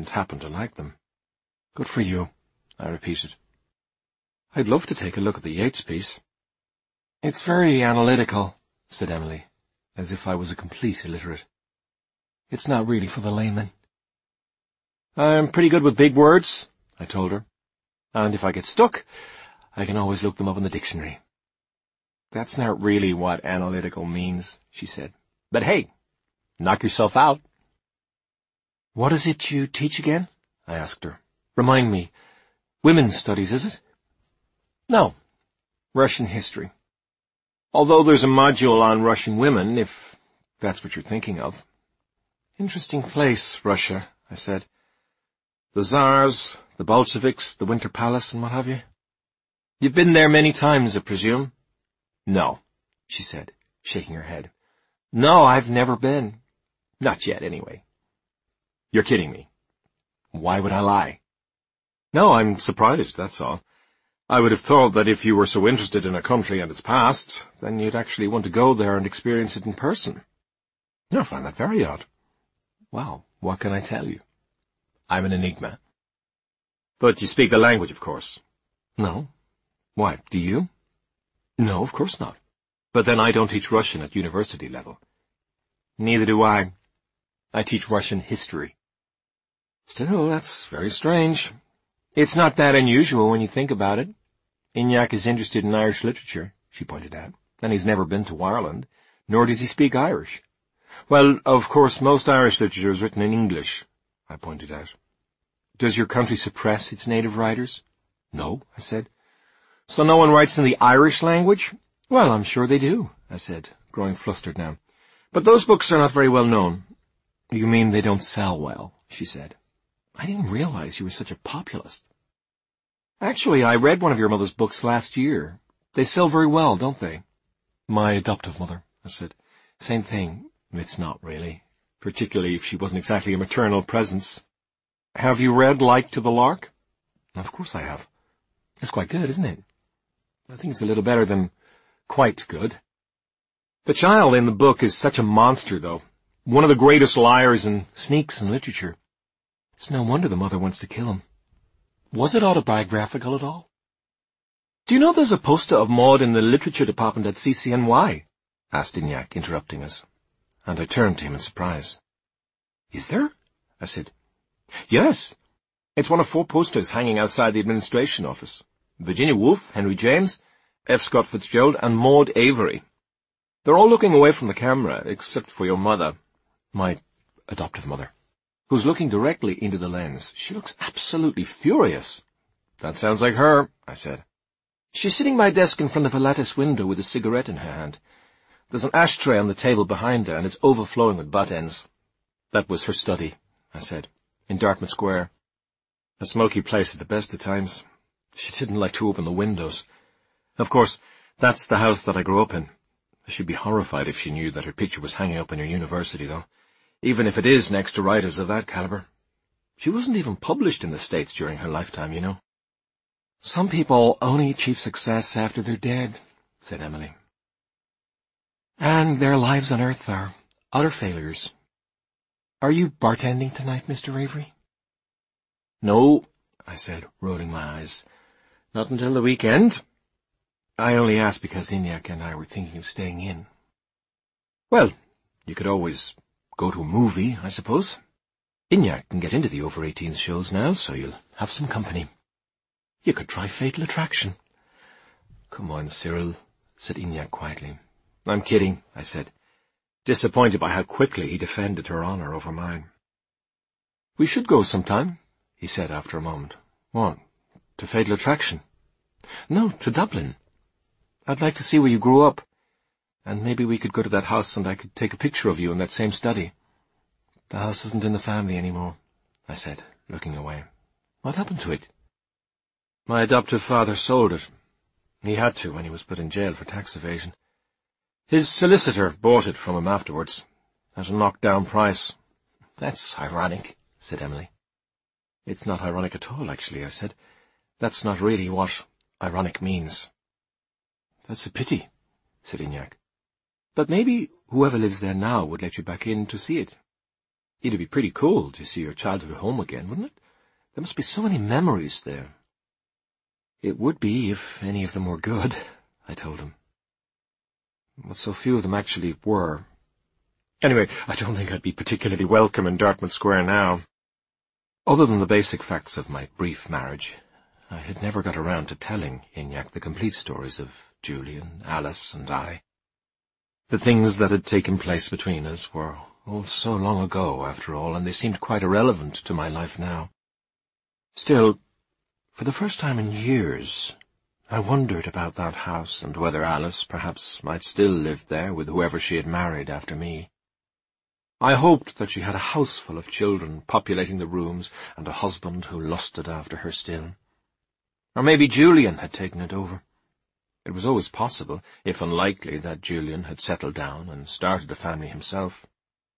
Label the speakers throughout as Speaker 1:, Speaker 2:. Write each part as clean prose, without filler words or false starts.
Speaker 1: didn't happen to like them. Good for you, I repeated. I'd love to take a look at the Yeats piece. It's very analytical, said Emily, as if I was a complete illiterate. It's not really for the layman. I'm pretty good with big words, I told her, and if I get stuck, I can always look them up in the dictionary. That's not really what analytical means, she said. But hey, knock yourself out. What is it you teach again? I asked her. Remind me. Women's studies, is it? No, Russian history. Although there's a module on Russian women, if that's what you're thinking of. Interesting place, Russia, I said. The Tsars, the Bolsheviks, the Winter Palace, and what have you. You've been there many times, I presume? No, she said, shaking her head. No, I've never been. Not yet, anyway. You're kidding me. Why would I lie? No, I'm surprised, that's all. I would have thought that if you were so interested in a country and its past, then you'd actually want to go there and experience it in person. I find that very odd. Well, what can I tell you? I'm an enigma. But you speak the language, of course. No. Why, do you? No, of course not. But then I don't teach Russian at university level. Neither do I. I teach Russian history. Still, that's very strange. It's not that unusual when you think about it. Ignac is interested in Irish literature, she pointed out, and he's never been to Ireland, nor does he speak Irish. Well, of course, most Irish literature is written in English, I pointed out. Does your country suppress its native writers? No, I said. So no one writes in the Irish language? Well, I'm sure they do, I said, growing flustered now. But those books are not very well known. You mean they don't sell well, she said. I didn't realize you were such a populist. Actually, I read one of your mother's books last year. They sell very well, don't they? My adoptive mother, I said. Same thing. It's not really, particularly if she wasn't exactly a maternal presence. Have you read Like to the Lark? Of course I have. It's quite good, isn't it? I think it's a little better than quite good. The child in the book is such a monster, though. One of the greatest liars and sneaks in literature. It's no wonder the mother wants to kill him. Was it autobiographical at all? Do you know there's a poster of Maud in the literature department at CCNY? Asked Ignac, interrupting us. And I turned to him in surprise. Is there? I said. Yes. It's one of 4 posters hanging outside the administration office. Virginia Woolf, Henry James, F. Scott Fitzgerald, and Maud Avery. They're all looking away from the camera, except for your mother, my adoptive mother, who's looking directly into the lens. She looks absolutely furious. That sounds like her, I said. She's sitting by a desk in front of a lattice window with a cigarette in her hand. There's an ashtray on the table behind her, and it's overflowing with butt ends. That was her study, I said, in Dartmouth Square. A smoky place at the best of times. She didn't like to open the windows. Of course, that's the house that I grew up in. She'd be horrified if she knew that her picture was hanging up in her university, though, even if it is next to writers of that caliber. She wasn't even published in the States during her lifetime, you know. Some people only achieve success after they're dead, said Emily. And their lives on Earth are utter failures. Are you bartending tonight, Mr. Avery? No, I said, rolling my eyes. Not until the weekend. I only asked because Ignac and I were thinking of staying in. Well, you could always go to a movie, I suppose. Ignac can get into the over-18s shows now, so you'll have some company. You could try Fatal Attraction. Come on, Cyril, said Ignac quietly. I'm kidding, I said, disappointed by how quickly he defended her honour over mine. We should go sometime, he said after a moment. What, to Fatal Attraction? No, to Dublin. I'd like to see where you grew up, and maybe we could go to that house and I could take a picture of you in that same study. The house isn't in the family anymore, I said, looking away. What happened to it? My adoptive father sold it. He had to when he was put in jail for tax evasion. His solicitor bought it from him afterwards, at a knocked-down price. That's ironic, said Emily. It's not ironic at all, actually, I said. That's not really what ironic means. That's a pity, said Ignac. But maybe whoever lives there now would let you back in to see it. It'd be pretty cool to see your childhood home again, wouldn't it? There must be so many memories there. It would be if any of them were good, I told him. But so few of them actually were. Anyway, I don't think I'd be particularly welcome in Dartmouth Square now. Other than the basic facts of my brief marriage, I had never got around to telling Iñak the complete stories of Julian, Alice, and I. The things that had taken place between us were all so long ago, after all, and they seemed quite irrelevant to my life now. Still, for the first time in years, I wondered about that house and whether Alice perhaps might still live there with whoever she had married after me. I hoped that she had a house full of children populating the rooms and a husband who lusted after her still. Or maybe Julian had taken it over. It was always possible, if unlikely, that Julian had settled down and started a family himself.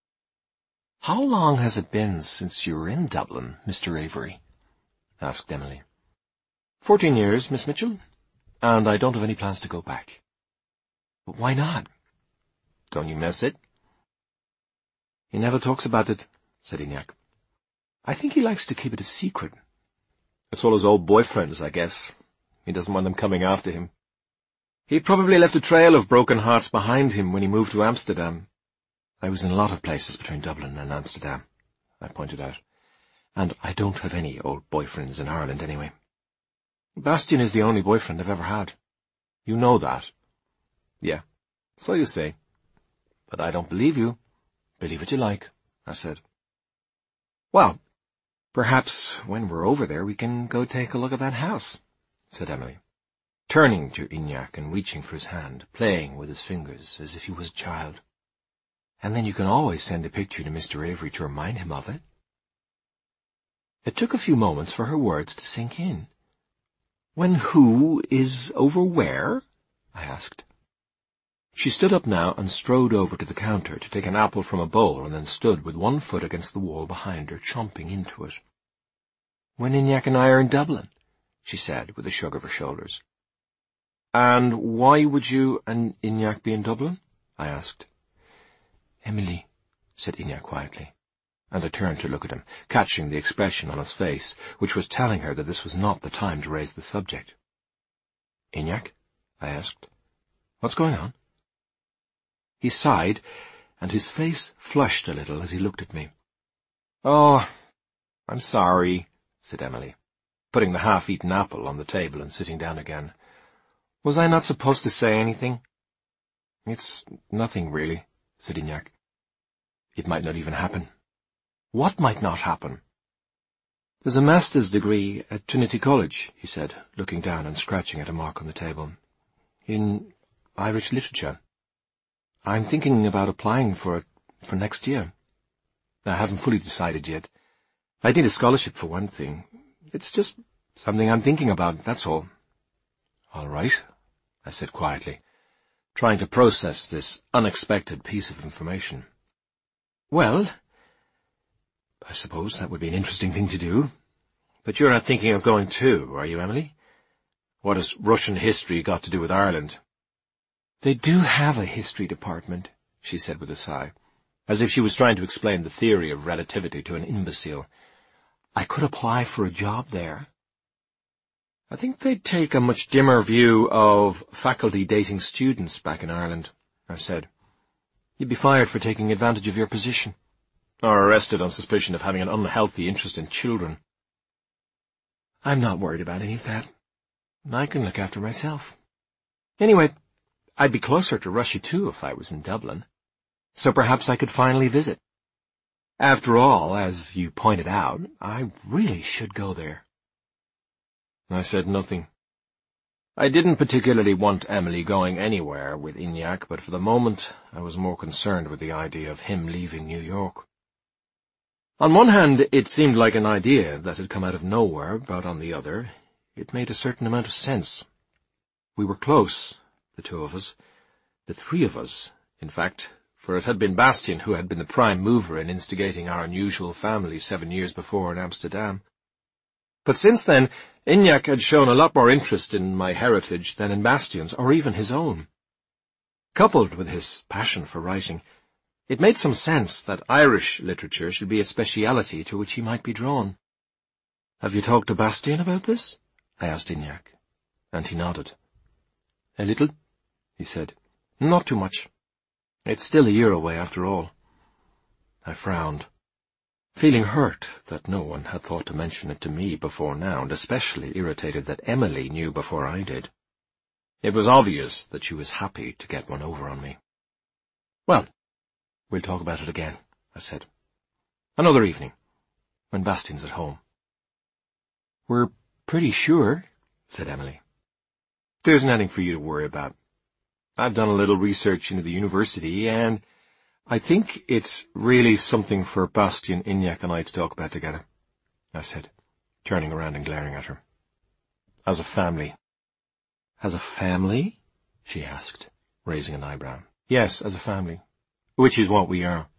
Speaker 1: "How long has it been since you were in Dublin, Mr. Avery?" asked Emily. 14 years, Miss Mitchell, and I don't have any plans to go back." "But why not? Don't you miss it?" "He never talks about it," said Iñak. "I think he likes to keep it a secret. It's all his old boyfriends, I guess. He doesn't want them coming after him. He probably left a trail of broken hearts behind him when he moved to Amsterdam." "I was in a lot of places between Dublin and Amsterdam," I pointed out, "and I don't have any old boyfriends in Ireland anyway. Bastian is the only boyfriend I've ever had. You know that." "Yeah, so you say. But I don't believe you. Believe what you like," I said. "Well, perhaps when we're over there we can go take a look at that house," said Emily, turning to Iñak and reaching for his hand, playing with his fingers as if he was a child. "And then you can always send a picture to Mr. Avery to remind him of it." It took a few moments for her words to sink in. "When who is over where?" I asked. She stood up now and strode over to the counter to take an apple from a bowl and then stood with one foot against the wall behind her, chomping into it. "When Iñak and I are in Dublin," she said with a shrug of her shoulders. "And why would you and Iñak be in Dublin?" I asked. "Emily," said Iñak quietly, and I turned to look at him, catching the expression on his face, which was telling her that this was not the time to raise the subject. "Iñak?" I asked. "What's going on?" He sighed, and his face flushed a little as he looked at me. "Oh, I'm sorry," said Emily, putting the half-eaten apple on the table and sitting down again. "Was I not supposed to say anything?" "It's nothing, really," said Iñak. "It might not even happen." "What might not happen?" "There's a master's degree at Trinity College," he said, looking down and scratching at a mark on the table. "In Irish literature. I'm thinking about applying for it for next year. I haven't fully decided yet. I'd need a scholarship for one thing. It's just something I'm thinking about, that's all." "All right," I said quietly, trying to process this unexpected piece of information. "Well, I suppose that would be an interesting thing to do. But you're not thinking of going too, are you, Emily? What has Russian history got to do with Ireland?" "They do have a history department," she said with a sigh, as if she was trying to explain the theory of relativity to an imbecile. "I could apply for a job there." "I think they'd take a much dimmer view of faculty dating students back in Ireland," I said. "You'd be fired for taking advantage of your position, or arrested on suspicion of having an unhealthy interest in children." "I'm not worried about any of that. I can look after myself. Anyway, I'd be closer to Russia too if I was in Dublin, so perhaps I could finally visit. After all, as you pointed out, I really should go there." I said nothing. I didn't particularly want Emily going anywhere with Iñak, but for the moment I was more concerned with the idea of him leaving New York. On one hand, it seemed like an idea that had come out of nowhere, but on the other, it made a certain amount of sense. We were close, the two of us, the three of us, in fact, for it had been Bastian who had been the prime mover in instigating our unusual family 7 years before in Amsterdam. But since then, Iñak had shown a lot more interest in my heritage than in Bastian's, or even his own. Coupled with his passion for writing, It made some sense that Irish literature should be a speciality to which he might be drawn. "Have you talked to Bastien about this?" I asked Ignac, and he nodded. "A little," he said. "Not too much. It's still a year away after all." I frowned, feeling hurt that no one had thought to mention it to me before now, and especially irritated that Emily knew before I did. It was obvious that she was happy to get one over on me. "Well, we'll talk about it again," I said. "Another evening, when Bastien's at home." "We're pretty sure," said Emily. "There isn't anything for you to worry about. I've done a little research into the university, and I think it's really something for Bastien, Ignac, and I to talk about together," I said, turning around and glaring at her. "As a family." "As a family?" she asked, raising an eyebrow. "Yes, as a family. Which is what we are."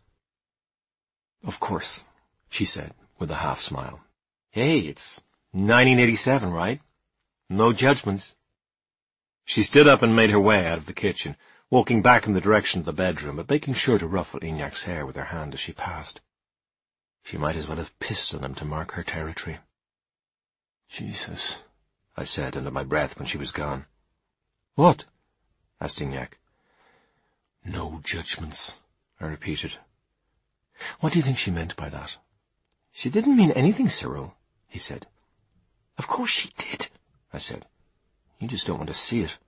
Speaker 1: "Of course," she said, with a half-smile. "Hey, it's 1987, right? No judgments." She stood up and made her way out of the kitchen, walking back in the direction of the bedroom, but making sure to ruffle Ignac's hair with her hand as she passed. She might as well have pissed on him to mark her territory. "Jesus," I said under my breath when she was gone. "What?" asked Ignac. "No judgments," I repeated. "What do you think she meant by that?" "She didn't mean anything, Cyril," he said. "Of course she did," I said. "You just don't want to see it."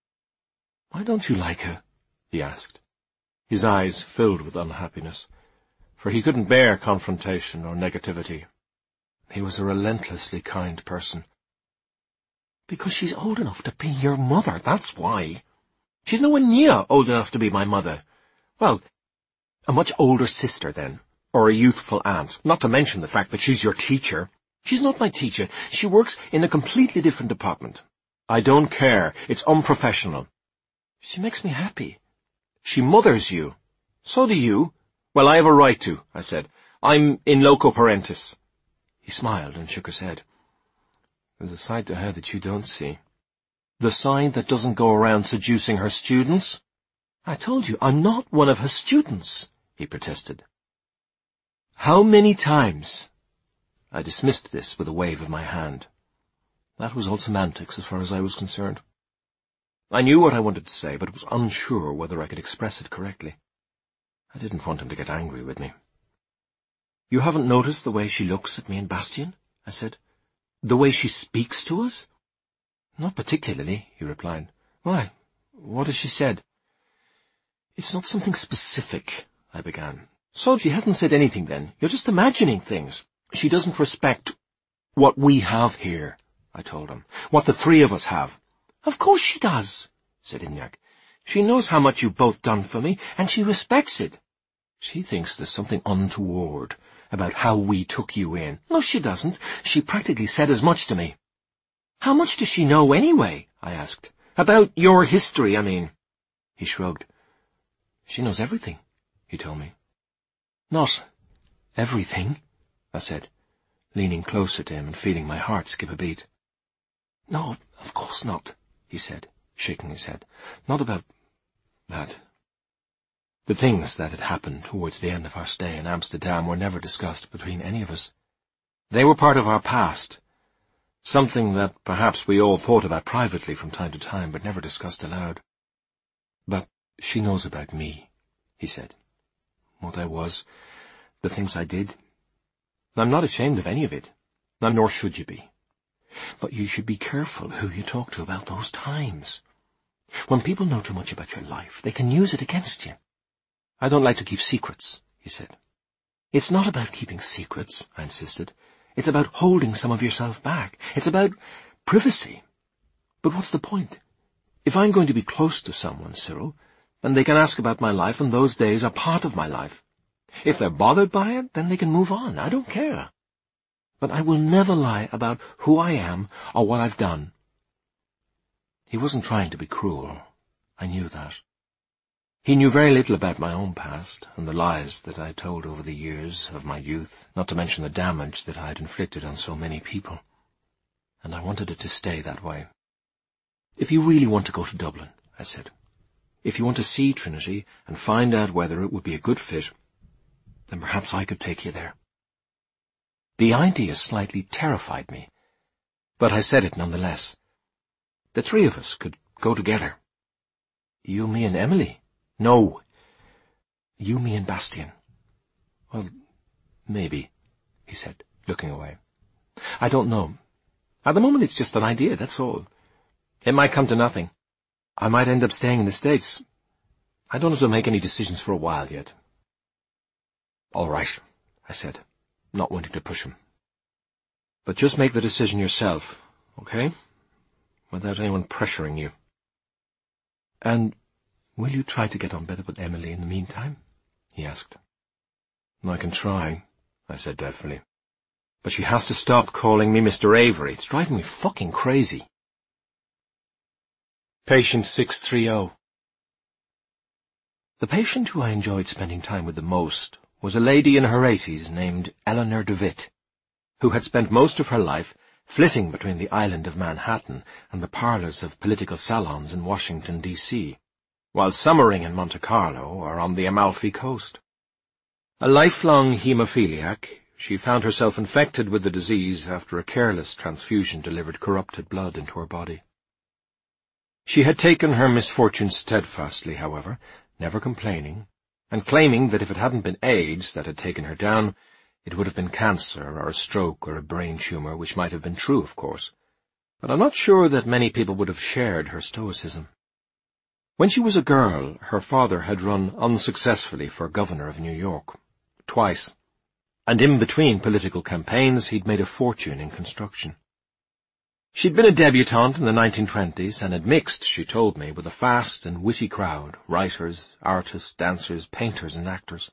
Speaker 1: "Why don't you like her?" he asked. His eyes filled with unhappiness, for he couldn't bear confrontation or negativity. He was a relentlessly kind person. "Because she's old enough to be your mother, that's why. She's nowhere near old enough to be my mother. Well, a much older sister, then, or a youthful aunt, not to mention the fact that she's your teacher. She's not my teacher. She works in a completely different department. I don't care. It's unprofessional. She makes me happy. She mothers you. So do you. Well, I have a right to," I said. "I'm in loco parentis." He smiled and shook his head. "There's a side to her that you don't see." "The side that doesn't go around seducing her students?" "I told you, I'm not one of her students," he protested. "How many times?" I dismissed this with a wave of my hand. That was all semantics as far as I was concerned. I knew what I wanted to say, but was unsure whether I could express it correctly. I didn't want him to get angry with me. "You haven't noticed the way she looks at me and Bastien?" I said. "The way she speaks to us?" "Not particularly," he replied. "Why? What has she said?" "It's not something specific," I began. "So she hasn't said anything, then? You're just imagining things." "She doesn't respect what we have here," I told him. "What the three of us have." "Of course she does," said Ignac. "She knows how much you've both done for me, and she respects it." "She thinks there's something untoward about how we took you in." "No, she doesn't. She practically said as much to me." "How much does she know anyway?" I asked. "About your history, I mean." He shrugged. "She knows everything," he told me. "Not everything," I said, leaning closer to him and feeling my heart skip a beat. "No, of course not," he said, shaking his head. "Not about that." The things that had happened towards the end of our stay in Amsterdam were never discussed between any of us. They were part of our past, something that perhaps we all thought about privately from time to time, but never discussed aloud. "But she knows about me," he said. "What I was, the things I did. I'm not ashamed of any of it, nor should you be. But you should be careful who you talk to about those times. When people know too much about your life, they can use it against you." "I don't like to keep secrets," he said. "It's not about keeping secrets," I insisted. "It's about holding some of yourself back. It's about privacy. But what's the point? If I'm going to be close to someone, Cyril, then they can ask about my life, and those days are part of my life. If they're bothered by it, then they can move on. I don't care. But I will never lie about who I am or what I've done." He wasn't trying to be cruel. I knew that. He knew very little about my own past and the lies that I had told over the years of my youth, not to mention the damage that I had inflicted on so many people. And I wanted it to stay that way. "If you really want to go to Dublin," I said, If you want to see Trinity and find out whether it would be a good fit, then perhaps I could take you there." The idea slightly terrified me, but I said it nonetheless. The three of us could go together. "You, me, and Emily?" "No. You, me, and Bastien." "Well, maybe," he said, looking away. "I don't know. At the moment it's just an idea, that's all. It might come to nothing. I might end up staying in the States. I don't have to make any decisions for a while yet." "All right," I said, not wanting to push him. "But just make the decision yourself, okay? Without anyone pressuring you." "And will you try to get on better with Emily in the meantime?" he asked. "I can try," I said doubtfully. "But she has to stop calling me Mr. Avery. It's driving me fucking crazy." Patient 630. The patient who I enjoyed spending time with the most was a lady in her 80s named Eleanor DeWitt, who had spent most of her life flitting between the island of Manhattan and the parlours of political salons in Washington, D.C., while summering in Monte Carlo or on the Amalfi Coast. A lifelong haemophiliac, she found herself infected with the disease after a careless transfusion delivered corrupted blood into her body. She had taken her misfortune steadfastly, however, never complaining, and claiming that if it hadn't been AIDS that had taken her down, it would have been cancer or a stroke or a brain tumour, which might have been true, of course, but I'm not sure that many people would have shared her stoicism. When she was a girl, her father had run unsuccessfully for governor of New York, twice, and in between political campaigns he'd made a fortune in construction. She'd been a debutante in the 1920s and had mixed, she told me, with a fast and witty crowd, writers, artists, dancers, painters, and actors.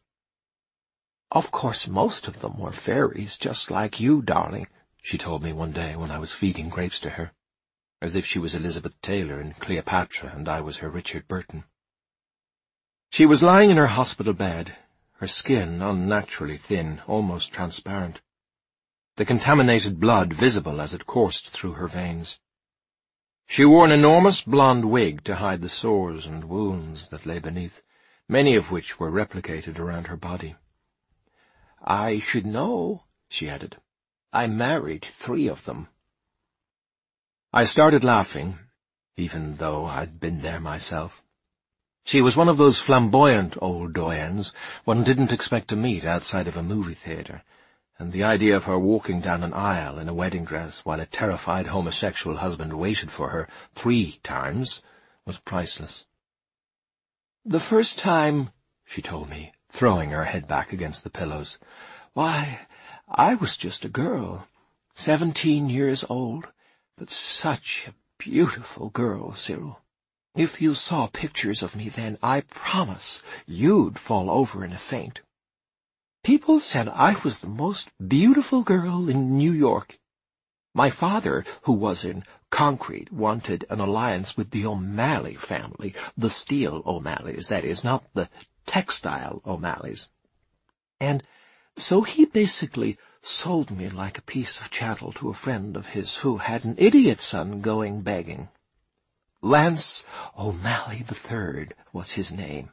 Speaker 1: "Of course most of them were fairies, just like you, darling," she told me one day when I was feeding grapes to her, as if she was Elizabeth Taylor in Cleopatra and I was her Richard Burton. She was lying in her hospital bed, her skin unnaturally thin, almost transparent, the contaminated blood visible as it coursed through her veins. She wore an enormous blonde wig to hide the sores and wounds that lay beneath, many of which were replicated around her body. "I should know," she added. "I married 3 of them." I started laughing, even though I'd been there myself. She was one of those flamboyant old doyens one didn't expect to meet outside of a movie theatre, and the idea of her walking down an aisle in a wedding dress while a terrified homosexual husband waited for her 3 times was priceless. "The first time," she told me, throwing her head back against the pillows, "why, I was just a girl, 17 years old, but such a beautiful girl, Cyril. If you saw pictures of me then, I promise you'd fall over in a faint. People said I was the most beautiful girl in New York. My father, who was in concrete, wanted an alliance with the O'Malley family, the steel O'Malleys, that is, not the textile O'Malleys. And so he basically sold me like a piece of chattel to a friend of his who had an idiot son going begging. Lance O'Malley III was his name.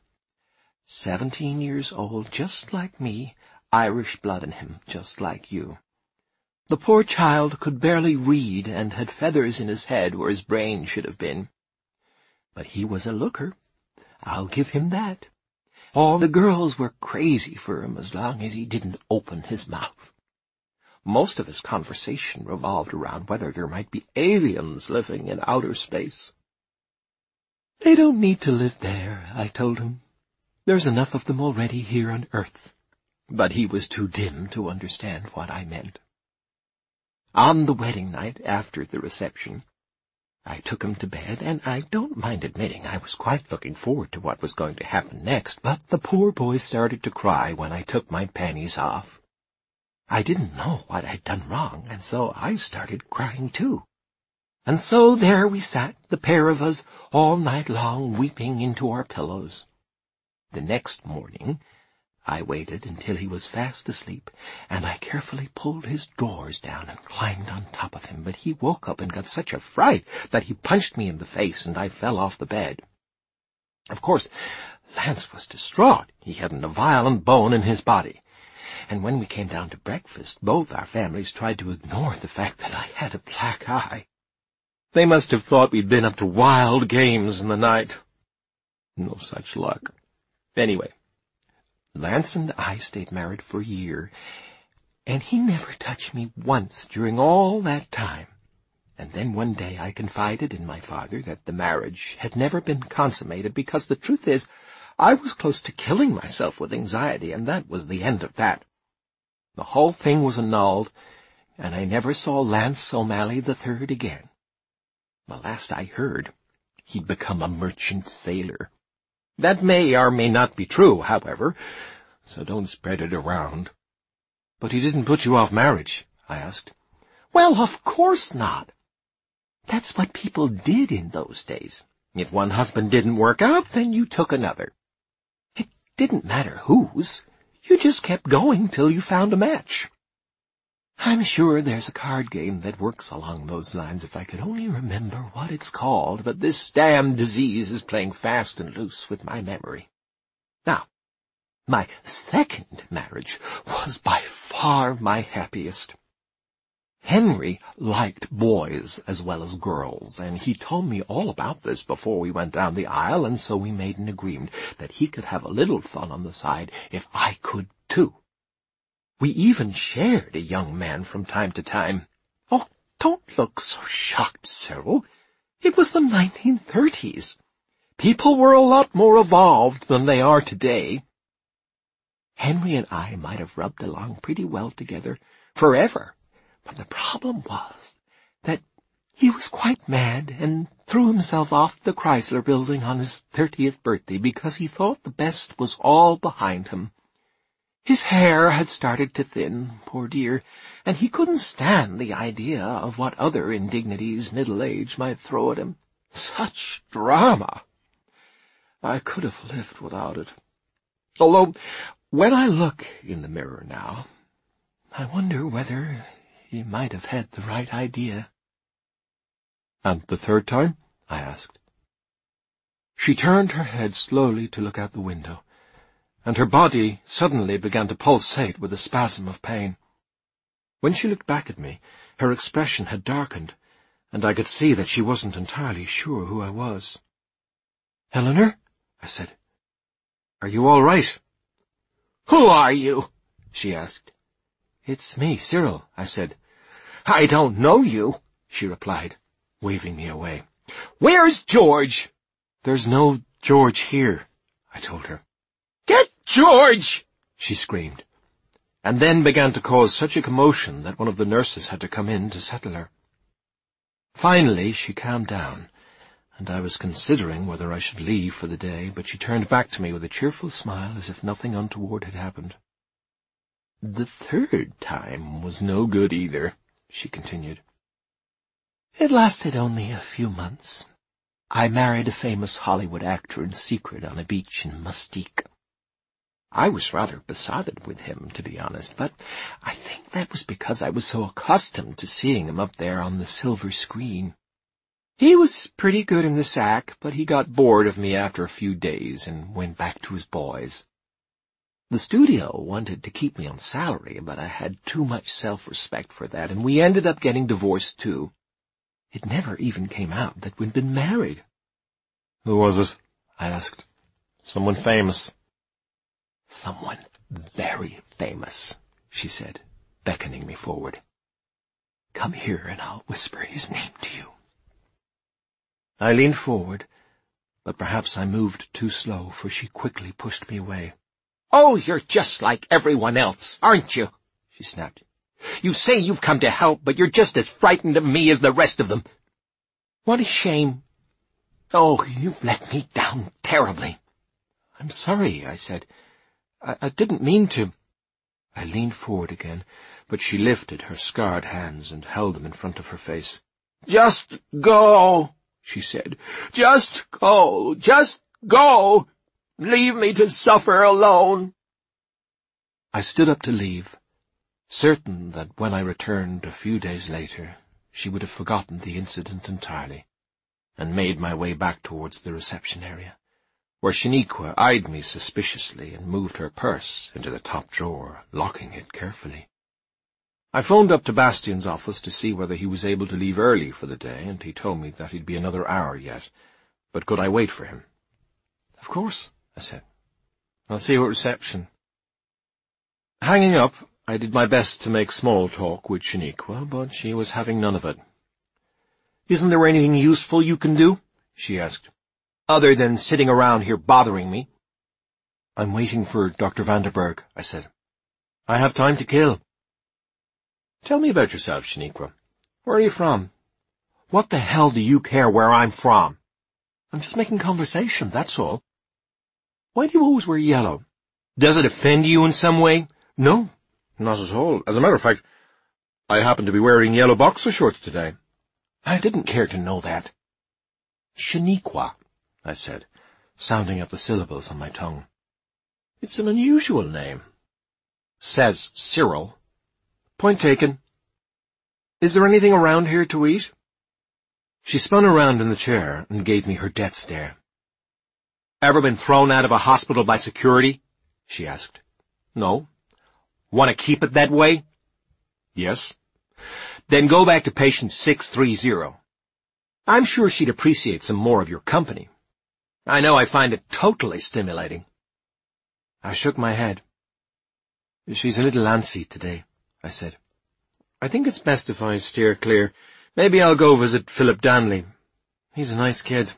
Speaker 1: 17 years old, just like me, Irish blood in him, just like you. The poor child could barely read and had feathers in his head where his brain should have been. But he was a looker, I'll give him that. All the girls were crazy for him as long as he didn't open his mouth. Most of his conversation revolved around whether there might be aliens living in outer space. They don't need to live there, I told him. There's enough of them already here on Earth. But he was too dim to understand what I meant. On the wedding night, after the reception, I took him to bed, and I don't mind admitting I was quite looking forward to what was going to happen next, but the poor boy started to cry when I took my panties off. I didn't know what I'd done wrong, and so I started crying too. And so there we sat, the pair of us, all night long, weeping into our pillows. The next morning I waited until he was fast asleep, and I carefully pulled his drawers down and climbed on top of him, but he woke up and got such a fright that he punched me in the face, and I fell off the bed.
Speaker 2: Of course, Lance was distraught. He hadn't a violent bone in his body. And when we came down to breakfast, both our families tried to ignore the fact that I had a black eye. They must have thought we'd been up to wild games in the night. No such luck. Anyway, Lance and I stayed married for a year, and he never touched me once during all that time. And then one day I confided in my father that the marriage had never been consummated because the truth is, I was close to killing myself with anxiety, and that was the end of that. The whole thing was annulled, and I never saw Lance O'Malley III again. The last I heard, he'd become a merchant sailor. That may or may not be true, however, so don't spread it around.
Speaker 1: But he didn't put you off marriage? I asked.
Speaker 2: Well, of course not. That's what people did in those days. If one husband didn't work out, then you took another. It didn't matter whose. You just kept going till you found a match. I'm sure there's a card game that works along those lines if I could only remember what it's called, but this damned disease is playing fast and loose with my memory. Now, my second marriage was by far my happiest. Henry liked boys as well as girls, and he told me all about this before we went down the aisle, and so we made an agreement that he could have a little fun on the side if I could too. We even shared a young man from time to time. Oh, don't look so shocked, Cyril. It was the 1930s. People were a lot more evolved than they are today. Henry and I might have rubbed along pretty well together forever, but the problem was that he was quite mad and threw himself off the Chrysler Building on his 30th birthday because he thought the best was all behind him. His hair had started to thin, poor dear, and he couldn't stand the idea of what other indignities middle age might throw at him. Such drama! I could have lived without it. Although, when I look in the mirror now, I wonder whether he might have had the right idea.
Speaker 1: And the third time? I asked. She turned her head slowly to look out the window, and her body suddenly began to pulsate with a spasm of pain. When she looked back at me, her expression had darkened, and I could see that she wasn't entirely sure who I was. "Eleanor," I said, "are you all right?"
Speaker 2: "Who are you?" she asked.
Speaker 1: "It's me, Cyril," I said.
Speaker 2: "I don't know you," she replied, waving me away. "Where's George?"
Speaker 1: "There's no George here," I told her.
Speaker 2: "Get George!"
Speaker 1: she screamed, and then began to cause such a commotion that one of the nurses had to come in to settle her. Finally she calmed down, and I was considering whether I should leave for the day, but she turned back to me with a cheerful smile as if nothing untoward had happened. "The third time was no good either," she continued. "It lasted only a few months. I married a famous Hollywood actor in secret on a beach in Mustique. I was rather besotted with him, to be honest, but I think that was because I was so accustomed to seeing him up there on the silver screen. He was pretty good in the sack, but he got bored of me after a few days and went back to his boys. The studio wanted to keep me on salary, but I had too much self-respect for that, and we ended up getting divorced too. It never even came out that we'd been married." "Who was it?" I asked. "Someone famous?"
Speaker 2: "Someone very famous," she said, beckoning me forward. "Come here and I'll whisper his name to you." I leaned forward, but perhaps I moved too slow, for she quickly pushed me away. "Oh, you're just like everyone else, aren't you?" she snapped. "You say you've come to help, but you're just as frightened of me as the rest of them. What a shame. Oh, you've let me down terribly."
Speaker 1: "I'm sorry," I said. I didn't mean to." I leaned forward again, but she lifted her scarred hands and held them in front of her face.
Speaker 2: "Just go," she said. "Just go. Just go. Leave me to suffer alone."
Speaker 1: I stood up to leave, certain that when I returned a few days later, she would have forgotten the incident entirely, and made my way back towards the reception area, where Shaniqua eyed me suspiciously and moved her purse into the top drawer, locking it carefully. I phoned up to Bastian's office to see whether he was able to leave early for the day, and he told me that he'd be another hour yet, but could I wait for him? Of course, I said. I'll see you at reception. Hanging up, I did my best to make small talk with Shaniqua, but she was having none of it.
Speaker 2: Isn't there anything useful you can do? She asked. Other than sitting around here bothering me.
Speaker 1: I'm waiting for Dr. Vanderberg, I said. I have time to kill. Tell me about yourself, Shaniqua. Where are you from?
Speaker 2: What the hell do you care where I'm from?
Speaker 1: I'm just making conversation, that's all. Why do you always wear yellow?
Speaker 2: Does it offend you in some way?
Speaker 1: No, not at all. As a matter of fact, I happen to be wearing yellow boxer shorts today.
Speaker 2: I didn't care to know that.
Speaker 1: Shaniqua, I said, sounding out the syllables on my tongue. It's an unusual name.
Speaker 2: Says Cyril.
Speaker 1: Point taken. Is there anything around here to eat? She spun around in the chair and gave me her death stare.
Speaker 2: Ever been thrown out of a hospital by security? She asked.
Speaker 1: No.
Speaker 2: Want to keep it that way?
Speaker 1: Yes.
Speaker 2: Then go back to patient 630. I'm sure she'd appreciate some more of your company. I know I find it totally stimulating.
Speaker 1: I shook my head. She's a little antsy today, I said. I think it's best if I steer clear. Maybe I'll go visit Philip Danley. He's a nice kid.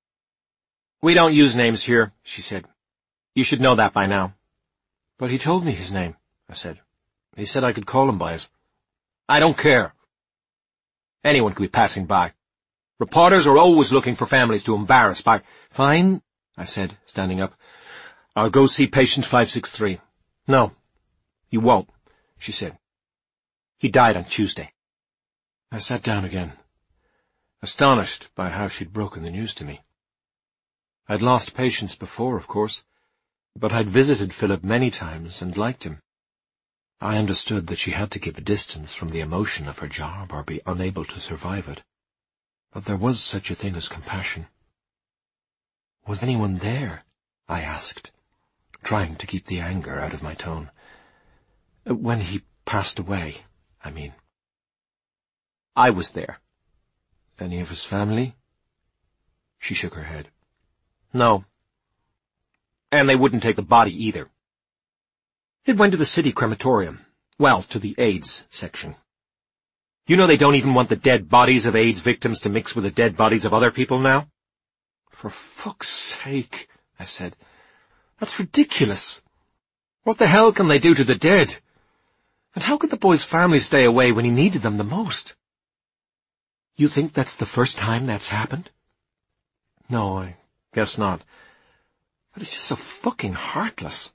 Speaker 2: We don't use names here, she said. You should know that by now.
Speaker 1: But he told me his name, I said. He said I could call him by it.
Speaker 2: I don't care. Anyone could be passing by. Reporters are always looking for families to embarrass by—
Speaker 1: Fine, I said, standing up.
Speaker 2: I'll go see patient 563.
Speaker 1: No.
Speaker 2: You won't, she said. He died on Tuesday.
Speaker 1: I sat down again, astonished by how she'd broken the news to me. I'd lost patients before, of course, but I'd visited Philip many times and liked him. I understood that she had to keep a distance from the emotion of her job or be unable to survive it. But there was such a thing as compassion. Was anyone there? I asked, trying to keep the anger out of my tone. When he passed away, I mean.
Speaker 2: I was there.
Speaker 1: Any of his family? She shook her head.
Speaker 2: No. And they wouldn't take the body either. It went to the city crematorium. Well, to the AIDS section. You know they don't even want the dead bodies of AIDS victims to mix with the dead bodies of other people now?
Speaker 1: For fuck's sake, I said. That's ridiculous. What the hell can they do to the dead? And how could the boy's family stay away when he needed them the most? You think that's the first time that's happened? No, I guess not. But it's just so fucking heartless.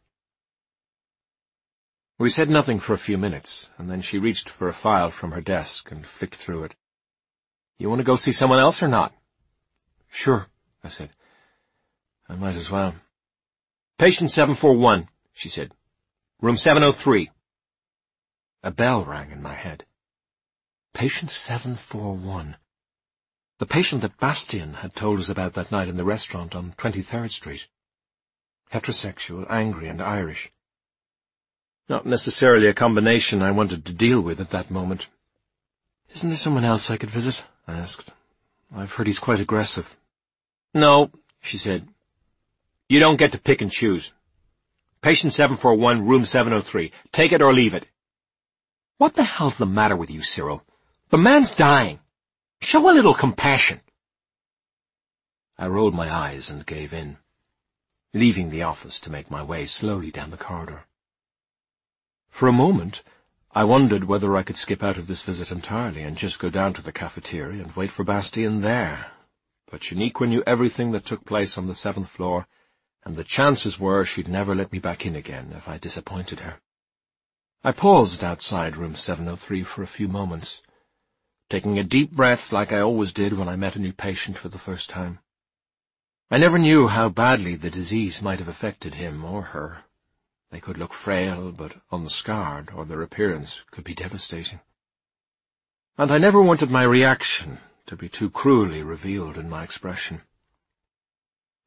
Speaker 1: We said nothing for a few minutes, and then she reached for a file from her desk and flicked through it.
Speaker 2: You want to go see someone else or not?
Speaker 1: Sure, I said. I might as well.
Speaker 2: Patient 741, she said. Room 703.
Speaker 1: A bell rang in my head. Patient 741. The patient that Bastian had told us about that night in the restaurant on 23rd Street. Heterosexual, angry, and Irish. Not necessarily a combination I wanted to deal with at that moment. Isn't there someone else I could visit? I asked. I've heard he's quite aggressive.
Speaker 2: No, she said. You don't get to pick and choose. Patient 741, room 703. Take it or leave it. What the hell's the matter with you, Cyril? The man's dying. Show a little compassion.
Speaker 1: I rolled my eyes and gave in, leaving the office to make my way slowly down the corridor. For a moment, I wondered whether I could skip out of this visit entirely and just go down to the cafeteria and wait for Bastian there. But Shaniqua knew everything that took place on the 7th floor, and the chances were she'd never let me back in again if I disappointed her. I paused outside room 703 for a few moments, taking a deep breath like I always did when I met a new patient for the first time. I never knew how badly the disease might have affected him or her. They could look frail but unscarred, or their appearance could be devastating. And I never wanted my reaction to be too cruelly revealed in my expression.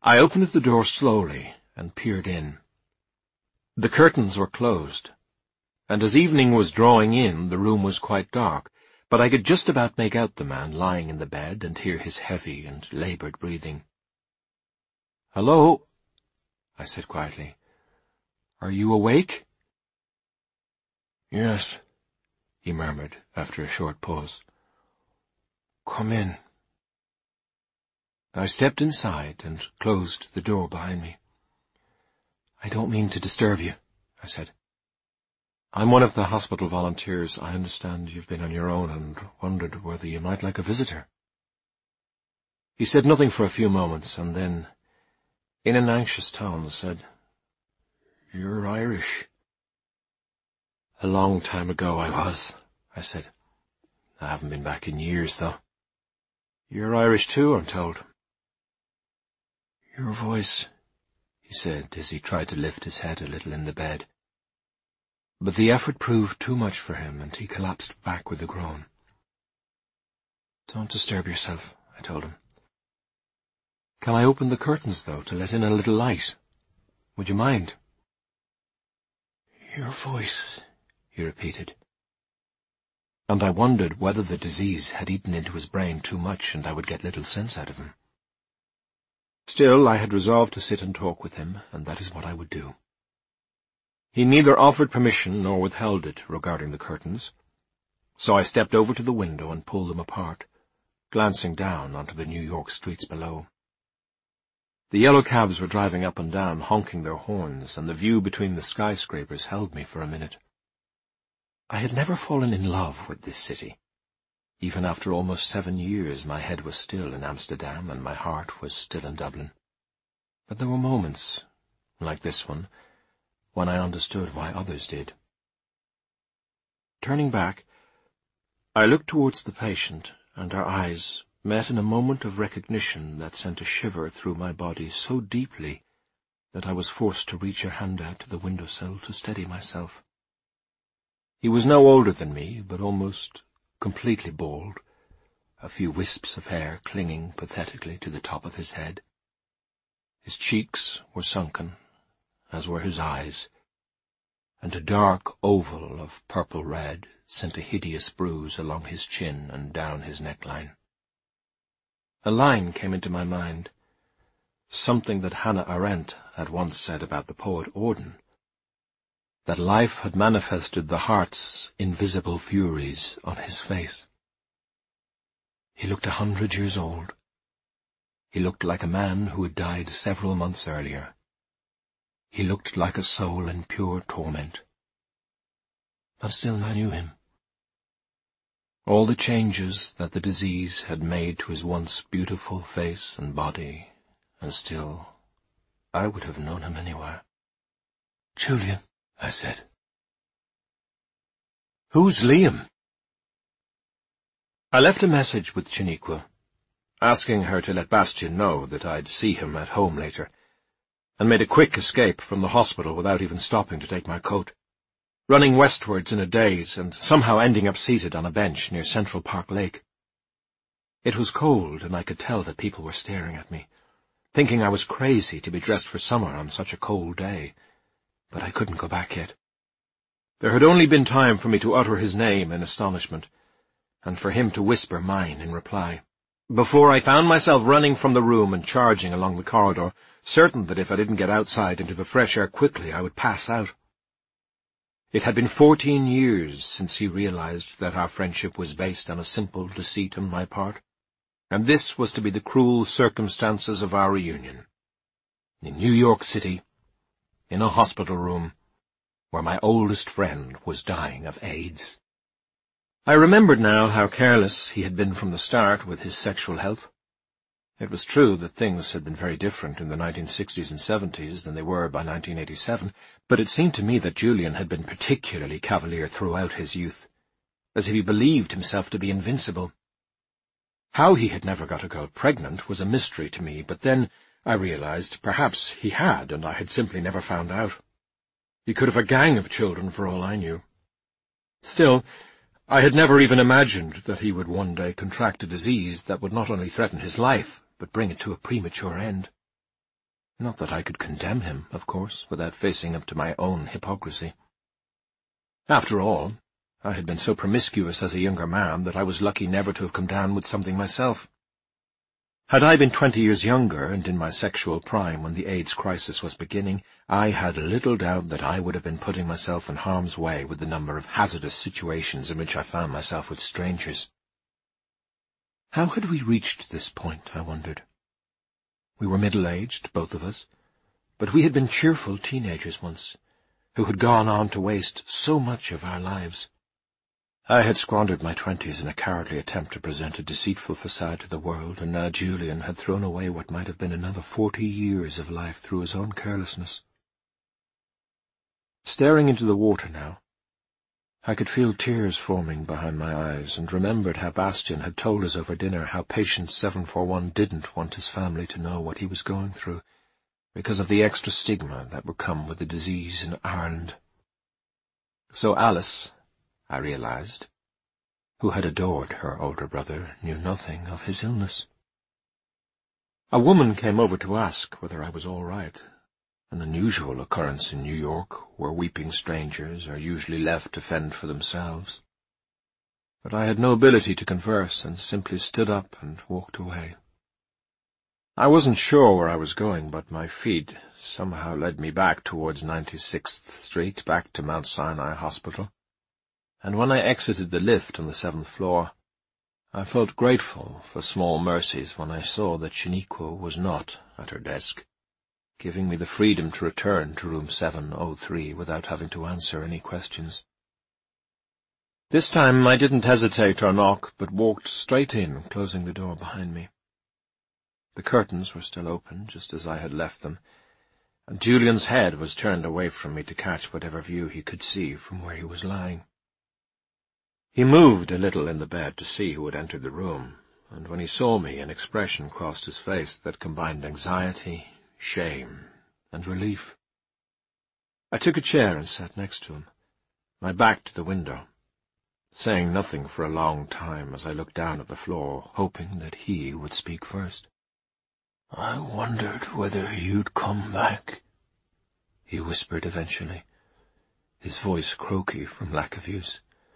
Speaker 1: I opened the door slowly and peered in. The curtains were closed, and as evening was drawing in, the room was quite dark, but I could just about make out the man lying in the bed and hear his heavy and laboured breathing. "Hello," I said quietly. "Are you awake?" "Yes," he murmured after a short pause. "Come in." I stepped inside and closed the door behind me. "I don't mean to disturb you," I said. "I'm one of the hospital volunteers. I understand you've been on your own and wondered whether you might like a visitor." He said nothing for a few moments, and then, in an anxious tone, said, "You're Irish." "A long time ago I was," I said. "I haven't been back in years, though." "You're Irish too, I'm told." "Your voice," he said, as he tried to lift his head a little in the bed. But the effort proved too much for him, and he collapsed back with a groan. "Don't disturb yourself," I told him. "Can I open the curtains, though, to let in a little light? Would you mind?" "Your voice," he repeated. And I wondered whether the disease had eaten into his brain too much and I would get little sense out of him. Still, I had resolved to sit and talk with him, and that is what I would do. He neither offered permission nor withheld it regarding the curtains, so I stepped over to the window and pulled them apart, glancing down onto the New York streets below. The yellow cabs were driving up and down, honking their horns, and the view between the skyscrapers held me for a minute. I had never fallen in love with this city. Even after almost 7 years, my head was still in Amsterdam and my heart was still in Dublin. But there were moments, like this one, when I understood why others did. Turning back, I looked towards the patient, and our eyes met in a moment of recognition that sent a shiver through my body so deeply that I was forced to reach a hand out to the windowsill to steady myself. He was no older than me, but almost completely bald, a few wisps of hair clinging pathetically to the top of his head. His cheeks were sunken, as were his eyes, and a dark oval of purple-red sent a hideous bruise along his chin and down his neckline. A line came into my mind, something that Hannah Arendt had once said about the poet Auden, that life had manifested the heart's invisible furies on his face. He looked 100 years old. He looked like a man who had died several months earlier. He looked like a soul in pure torment. But still I knew him. All the changes that the disease had made to his once beautiful face and body, and still I would have known him anywhere. "Julian," I said. "Who's Liam?" I left a message with Chiniqua, asking her to let Bastian know that I'd see him at home later, and made a quick escape from the hospital without even stopping to take my coat, running westwards in a daze and somehow ending up seated on a bench near Central Park Lake. It was cold, and I could tell that people were staring at me, thinking I was crazy to be dressed for summer on such a cold day, but I couldn't go back yet. There had only been time for me to utter his name in astonishment, and for him to whisper mine in reply, before I found myself running from the room and charging along the corridor, certain that if I didn't get outside into the fresh air quickly, I would pass out. It had been 14 years since he realized that our friendship was based on a simple deceit on my part, and this was to be the cruel circumstances of our reunion. In New York City, in a hospital room, where my oldest friend was dying of AIDS. I remembered now how careless he had been from the start with his sexual health. It was true that things had been very different in the 1960s and 70s than they were by 1987, but it seemed to me that Julian had been particularly cavalier throughout his youth, as if he believed himself to be invincible. How he had never got a girl pregnant was a mystery to me, but then I realized perhaps he had, and I had simply never found out. He could have a gang of children for all I knew. Still, I had never even imagined that he would one day contract a disease that would not only threaten his life, but bring it to a premature end. Not that I could condemn him, of course, without facing up to my own hypocrisy. After all, I had been so promiscuous as a younger man that I was lucky never to have come down with something myself. Had I been 20 years younger and in my sexual prime when the AIDS crisis was beginning, I had little doubt that I would have been putting myself in harm's way with the number of hazardous situations in which I found myself with strangers. How had we reached this point, I wondered? We were middle-aged, both of us, but we had been cheerful teenagers once, who had gone on to waste so much of our lives. I had squandered my 20s in a cowardly attempt to present a deceitful facade to the world, and now Julian had thrown away what might have been another 40 years of life through his own carelessness. Staring into the water now, I could feel tears forming behind my eyes, and remembered how Bastian had told us over dinner how patient 741 didn't want his family to know what he was going through, because of the extra stigma that would come with the disease in Ireland. So Alice, I realized, who had adored her older brother, knew nothing of his illness. A woman came over to ask whether I was all right, an unusual occurrence in New York, where weeping strangers are usually left to fend for themselves. But I had no ability to converse, and simply stood up and walked away. I wasn't sure where I was going, but my feet somehow led me back towards 96th Street, back to Mount Sinai Hospital. And when I exited the lift on the 7th floor, I felt grateful for small mercies when I saw that Shaniqua was not at her desk, giving me the freedom to return to room 703 without having to answer any questions. This time I didn't hesitate or knock, but walked straight in, closing the door behind me. The curtains were still open, just as I had left them, and Julian's head was turned away from me to catch whatever view he could see from where he was lying. He moved a little in the bed to see who had entered the room, and when he saw me, an expression crossed his face that combined anxiety, shame, and relief. I took a chair and sat next to him, my back to the window, saying nothing for a long time as I looked down at the floor, hoping that he would speak first. "I wondered whether you'd come back," he whispered eventually, his voice croaky from lack of use.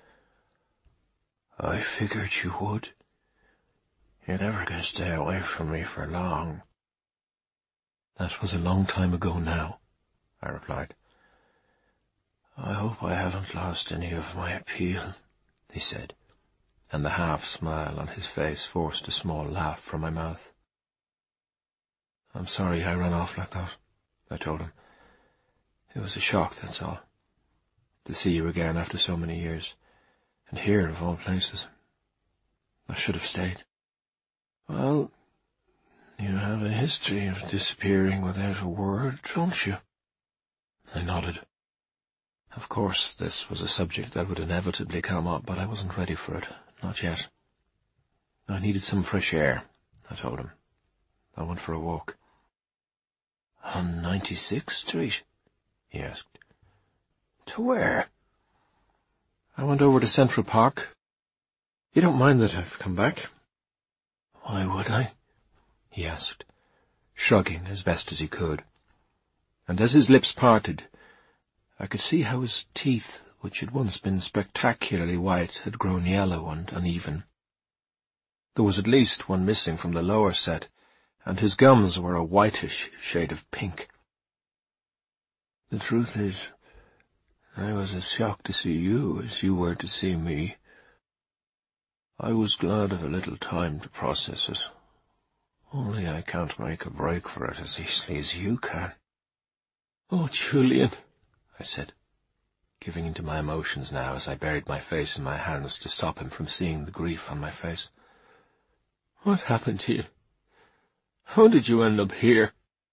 Speaker 1: "I figured you would. You're never going to stay away from me for long." "That was a long time ago now," I replied. "I hope I haven't lost any of my appeal," he said, and the half-smile on his face forced a small laugh from my mouth. "I'm sorry I ran off like that," I told him. "It was a shock, that's all. To see you again after so many years. And here, of all places. I should have stayed." "Well, you have a history of disappearing without a word, don't you?" I nodded. Of course, this was a subject that would inevitably come up, but I wasn't ready for it. Not yet. I needed some fresh air, I told him. I went for a walk. "On 96th Street?" he asked. "To where?" "I went over to Central Park. You don't mind that I've come back?" "Why would I?" he asked, shrugging as best as he could. And as his lips parted, I could see how his teeth, which had once been spectacularly white, had grown yellow and uneven. There was at least one missing from the lower set, and his gums were a whitish shade of pink. "The truth is, I was as shocked to see you as you were to see me. I was glad of a little time to process it. Only I can't make a break for it as easily as you can." "Oh, Julian," I said, giving into my emotions now as I buried my face in my hands to stop him from seeing the grief on my face. "What happened to you? How did you end up here?"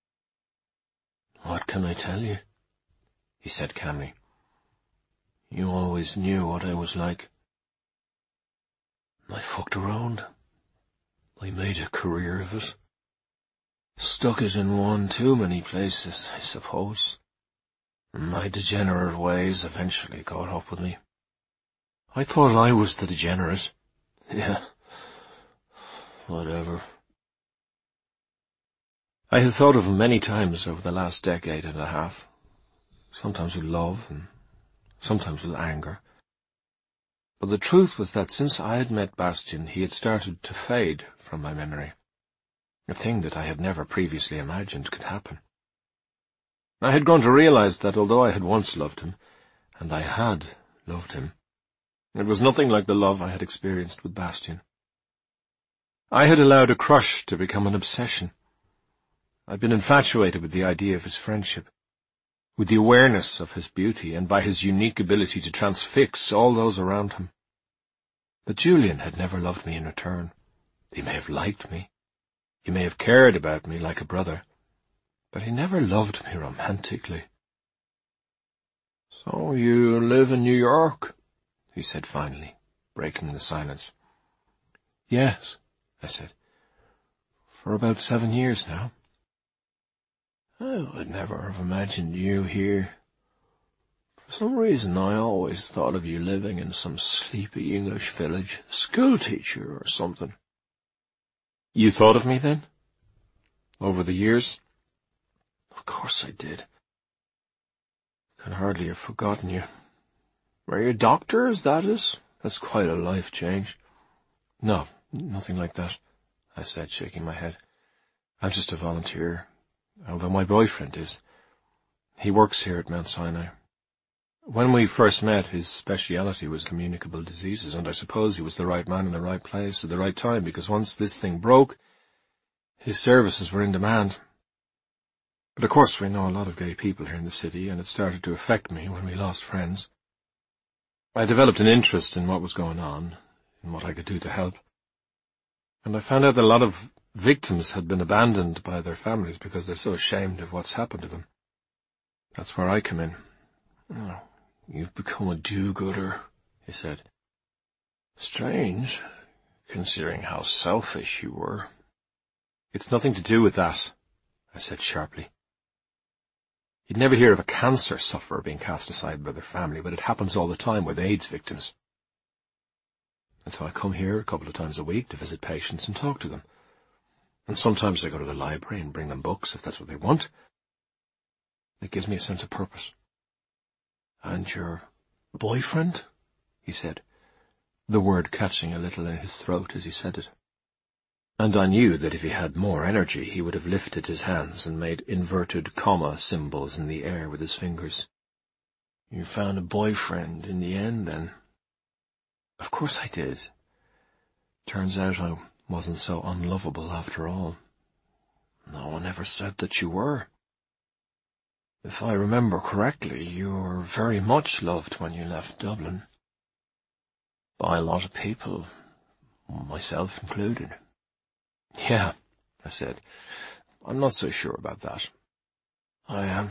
Speaker 1: "What can I tell you?" he said calmly. "You always knew what I was like. I fucked around. I made a career of it. Stuck it in one too many places, I suppose. My degenerate ways eventually caught up with me." "I thought I was the degenerate." "Yeah, whatever." I had thought of him many times over the last decade and a half, sometimes with love and sometimes with anger. But the truth was that since I had met Bastian, he had started to fade from my memory, a thing that I had never previously imagined could happen. I had grown to realize that although I had once loved him, and I had loved him, it was nothing like the love I had experienced with Bastian. I had allowed a crush to become an obsession. I'd been infatuated with the idea of his friendship, with the awareness of his beauty, and by his unique ability to transfix all those around him. But Julian had never loved me in return. He may have liked me. He may have cared about me like a brother, but he never loved me romantically. "So you live in New York?" he said finally, breaking the silence. "Yes," I said. "For about 7 years now." "I would never have imagined you here. For some reason I always thought of you living in some sleepy English village, schoolteacher or something." "You thought of me then? Over the years?" "Of course I did. I can hardly have forgotten you. Are you a doctor, is that it? That's quite a life change." "No, nothing like that," I said, shaking my head. "I'm just a volunteer, although my boyfriend is. He works here at Mount Sinai. When we first met, his speciality was communicable diseases, and I suppose he was the right man in the right place at the right time, because once this thing broke, his services were in demand. But of course we know a lot of gay people here in the city, and it started to affect me when we lost friends. I developed an interest in what was going on, in what I could do to help. And I found out that a lot of victims had been abandoned by their families because they're so ashamed of what's happened to them. That's where I come in." "Oh, you've become a do-gooder," he said. "Strange, considering how selfish you were." "It's nothing to do with that," I said sharply. "You'd never hear of a cancer sufferer being cast aside by their family, but it happens all the time with AIDS victims. And so I come here a couple of times a week to visit patients and talk to them. And sometimes I go to the library and bring them books if that's what they want. It gives me a sense of purpose." "And your boyfriend?" he said, the word catching a little in his throat as he said it. And I knew that if he had more energy, he would have lifted his hands and made inverted comma symbols in the air with his fingers. "You found a boyfriend in the end, then?" "Of course I did. Turns out I wasn't so unlovable after all." "No one ever said that you were. If I remember correctly, you were very much loved when you left Dublin. By a lot of people, myself included." "Yeah," I said. "I'm not so sure about that." "I am.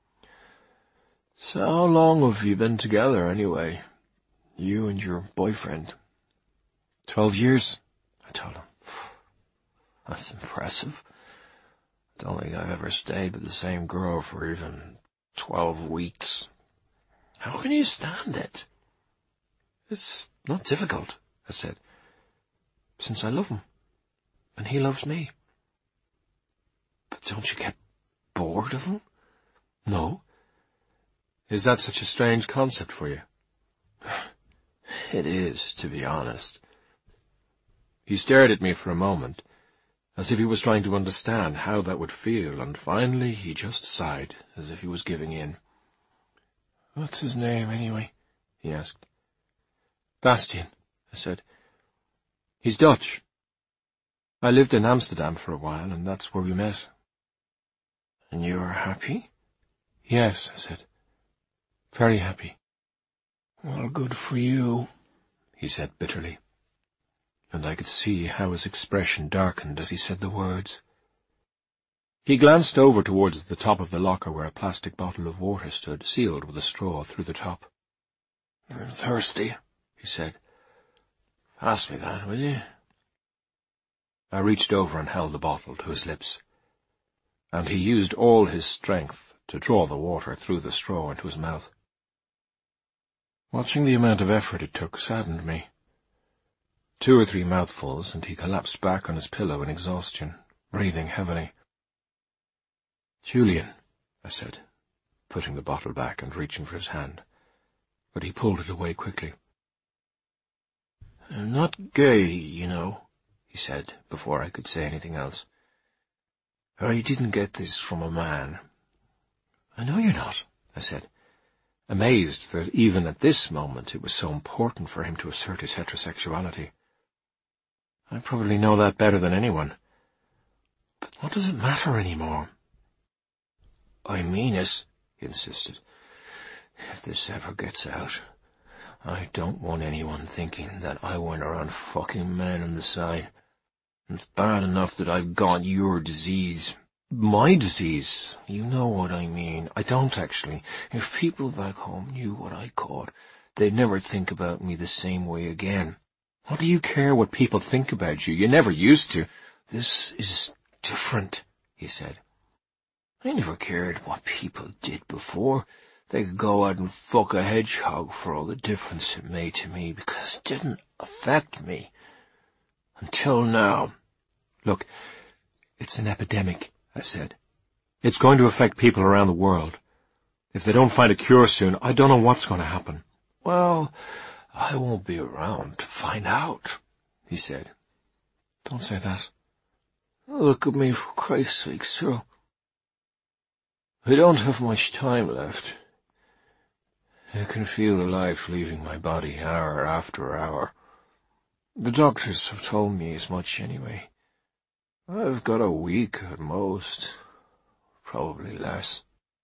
Speaker 1: So how long have you been together, anyway? You and your boyfriend?" 12 years, I told him. "That's impressive. I don't think I've ever stayed with the same girl for even 12 weeks. How can you stand it?" "It's not difficult," I said, "since I love him, and he loves me." "But don't you get bored of him?" "No." "Is that such a strange concept for you?" "It is, to be honest." He stared at me for a moment, as if he was trying to understand how that would feel, and finally he just sighed, as if he was giving in. "What's his name, anyway?" he asked. "Bastian," I said. "He's Dutch. I lived in Amsterdam for a while, and that's where we met." "And you are happy?" "Yes," I said. "Very happy." "Well, good for you," he said bitterly. And I could see how his expression darkened as he said the words. He glanced over towards the top of the locker where a plastic bottle of water stood, sealed with a straw through the top. "I'm thirsty," he said. "Pass me that, will you?" I reached over and held the bottle to his lips, and he used all his strength to draw the water through the straw into his mouth. Watching the amount of effort it took saddened me. 2 or 3 mouthfuls, and he collapsed back on his pillow in exhaustion, breathing heavily. "Julian," I said, putting the bottle back and reaching for his hand. But he pulled it away quickly.
Speaker 2: "I'm not gay, you know," he said, before I could say anything else. "I didn't get this from a man."
Speaker 1: "I know you're not," I said, amazed that even at this moment it was so important for him to assert his heterosexuality. "I probably know that better than anyone. But what does it matter anymore?"
Speaker 2: "I mean it," he insisted. "If this ever gets out, I don't want anyone thinking that I went around fucking men on the side. It's bad enough that I've got your disease."
Speaker 1: "My disease?"
Speaker 2: "You know what I mean." "I don't, actually. If people back home knew what I caught, they'd never think about me the same way again."
Speaker 1: "What do you care what people think about you? You never used to."
Speaker 2: "This is different," he said. "I never cared what people did before. They could go out and fuck a hedgehog for all the difference it made to me, because it didn't affect me. Until now."
Speaker 1: "Look, it's an epidemic," I said. "It's going to affect people around the world. If they don't find a cure soon, I don't know what's going to happen."
Speaker 2: "Well, I won't be around to find out," he said.
Speaker 1: "Don't say that."
Speaker 2: "Look at me, for Christ's sake, Cyril. I don't have much time left. I can feel the life leaving my body hour after hour. The doctors have told me as much anyway. I've got a week at most, probably less."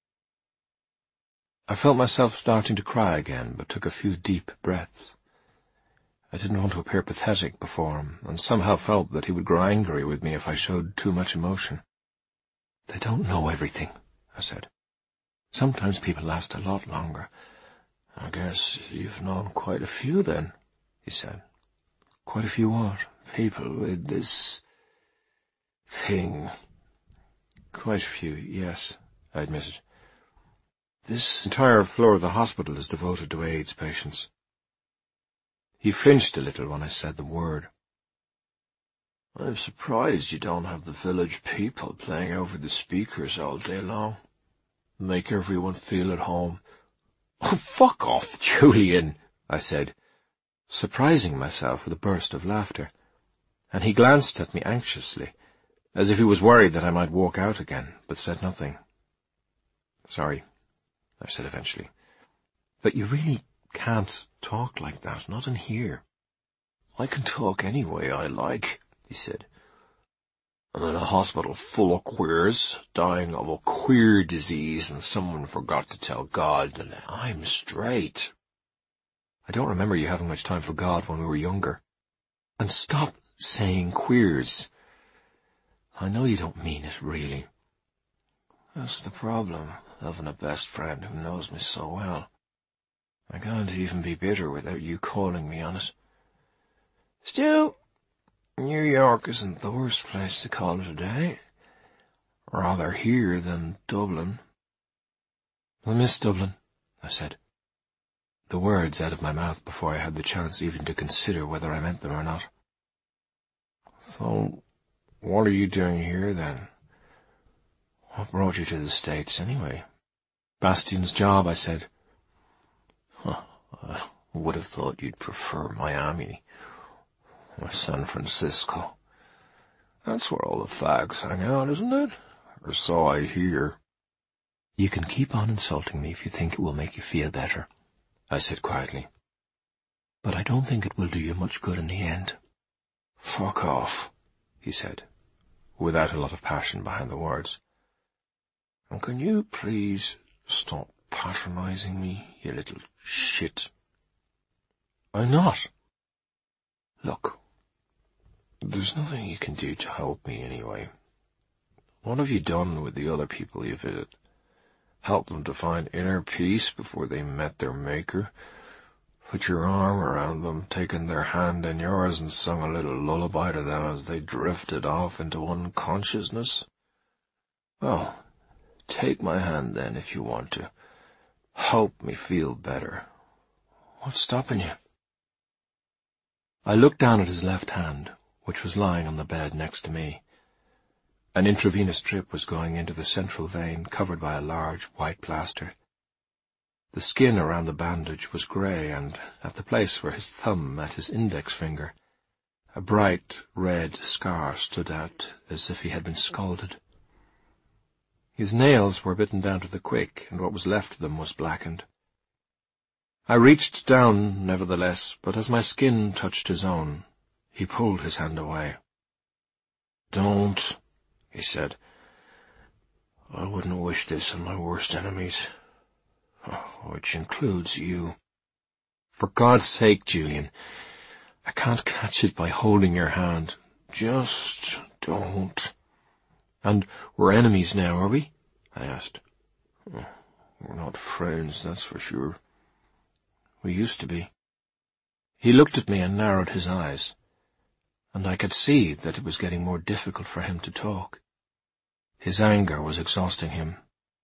Speaker 1: I felt myself starting to cry again, but took a few deep breaths. I didn't want to appear pathetic before him, and somehow felt that he would grow angry with me if I showed too much emotion. "They don't know everything," I said. "Sometimes people last a lot longer."
Speaker 2: "I guess you've known quite a few then," he said.
Speaker 1: "Quite a few what?"
Speaker 2: "People with this thing."
Speaker 1: "Quite a few, yes," I admitted. "This entire floor of the hospital is devoted to AIDS patients." He flinched a little when I said the word.
Speaker 2: "I'm surprised you don't have the village people playing over the speakers all day long. Make everyone feel at home."
Speaker 1: "Oh, fuck off, Julian," I said, surprising myself with a burst of laughter, and he glanced at me anxiously, as if he was worried that I might walk out again, but said nothing. "Sorry," I said eventually, "but you really can't talk like that, not in here."
Speaker 2: "I can talk any way I like," he said. "I'm in a hospital full of queers, dying of a queer disease, and someone forgot to tell God that I'm straight."
Speaker 1: "I don't remember you having much time for God when we were younger. And stop saying queers. I know you don't mean it, really."
Speaker 2: "That's the problem, having a best friend who knows me so well. I can't even be bitter without you calling me on it. Still, New York isn't the worst place to call it a day. Rather here than Dublin."
Speaker 1: "I miss Dublin," I said, the words out of my mouth before I had the chance even to consider whether I meant them or not.
Speaker 2: "So, what are you doing here, then? What brought you to the States, anyway?"
Speaker 1: "Bastian's job," I said.
Speaker 2: I would have thought you'd prefer Miami or San Francisco. That's where all the fags hang out, isn't it? Or so I hear."
Speaker 1: "You can keep on insulting me if you think it will make you feel better," I said quietly. "But I don't think it will do you much good in the end."
Speaker 2: "Fuck off," he said, without a lot of passion behind the words. "And can you please stop patronizing me, you little shit?"
Speaker 1: "I'm not."
Speaker 2: "Look, there's nothing you can do to help me anyway. What have you done with the other people you visit? Help them to find inner peace before they met their maker? Put your arm around them, taken their hand in yours, and sung a little lullaby to them as they drifted off into unconsciousness? Well, take my hand then if you want to. Help me feel better. What's stopping you?"
Speaker 1: I looked down at his left hand, which was lying on the bed next to me. An intravenous drip was going into the central vein, covered by a large white plaster. The skin around the bandage was grey, and at the place where his thumb met his index finger, a bright red scar stood out as if he had been scalded. His nails were bitten down to the quick, and what was left of them was blackened. I reached down, nevertheless, but as my skin touched his own, he pulled his hand away. "Don't," he said. "I wouldn't wish this on my worst enemies, which includes you." "For God's sake, Julian, I can't catch it by holding your hand." "Just don't." "And we're enemies now, are we?" I asked. "We're not friends, that's for sure." "We used to be." He looked at me and narrowed his eyes, and I could see that it was getting more difficult for him to talk. His anger was exhausting him.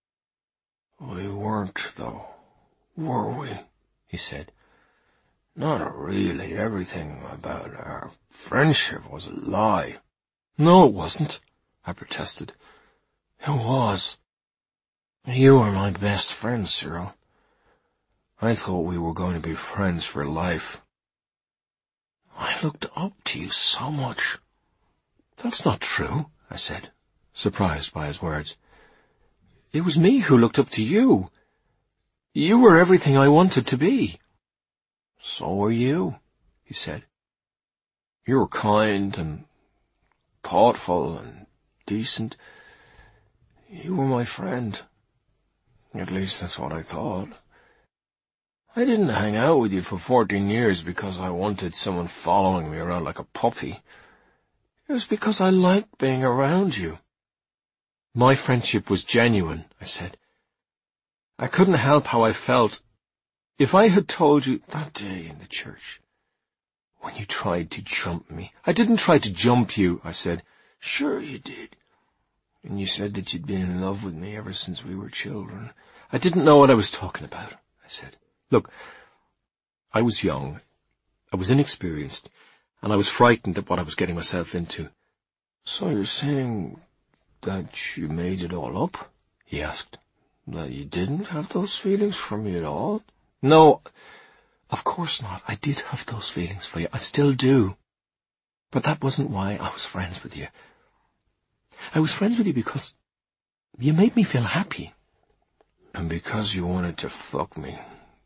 Speaker 1: "We weren't, though, were we?" he said. "Not really. Everything about our friendship was a lie." "No, it wasn't," I protested. "It was. You were my best friend, Cyril. I thought we were going to be friends for life. I looked up to you so much." "That's not true," I said, surprised by his words. "It was me who looked up to you. You were everything I wanted to be." "So were you," he said. "You were kind and thoughtful and decent. You were my friend. At least that's what I thought. I didn't hang out with you for 14 years because I wanted someone following me around like a puppy. It was because I liked being around you." "My friendship was genuine," I said. "I couldn't help how I felt. If I had told you that day in the church, when you tried to jump me—" "I didn't try to jump you," I said. "Sure you did. And you said that you'd been in love with me ever since we were children." "I didn't know what I was talking about," I said. "Look, I was young, I was inexperienced, and I was frightened at what I was getting myself into." "So you're saying that you made it all up?" he asked. "That you didn't have those feelings for me at all?" "No, of course not. I did have those feelings for you. I still do. But that wasn't why I was friends with you. I was friends with you because you made me feel happy." "And because you wanted to fuck me.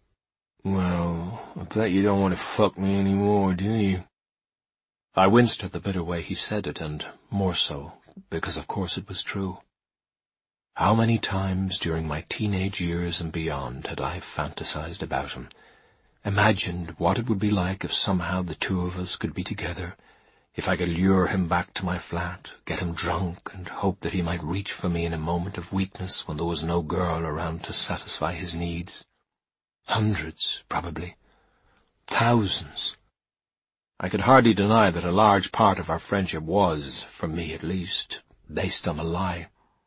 Speaker 1: Well, I bet you don't want to fuck me anymore, do you?" I winced at the bitter way he said it, and more so, because of course it was true. How many times during my teenage years and beyond had I fantasized about him, imagined what it would be like if somehow the two of us could be together, if I could lure him back to my flat, get him drunk, and hope that he might reach for me in a moment of weakness when there was no girl around to satisfy his needs. Hundreds, probably. Thousands. I could hardly deny that a large part of our friendship was, for me at least, based on a lie.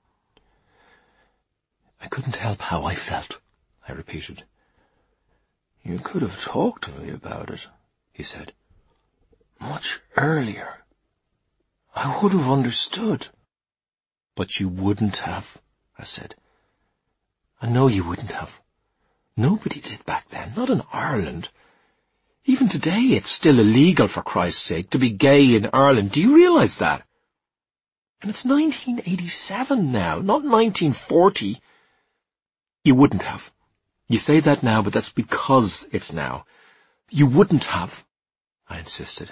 Speaker 1: "I couldn't help how I felt," I repeated. "You could have talked to me about it," he said. "Much earlier. I would have understood." "But you wouldn't have," I said. "I know you wouldn't have. Nobody did back then, not in Ireland. Even today it's still illegal, for Christ's sake, to be gay in Ireland. Do you realize that? And it's 1987 now, not 1940. You wouldn't have. You say that now, but that's because it's now. You wouldn't have," I insisted.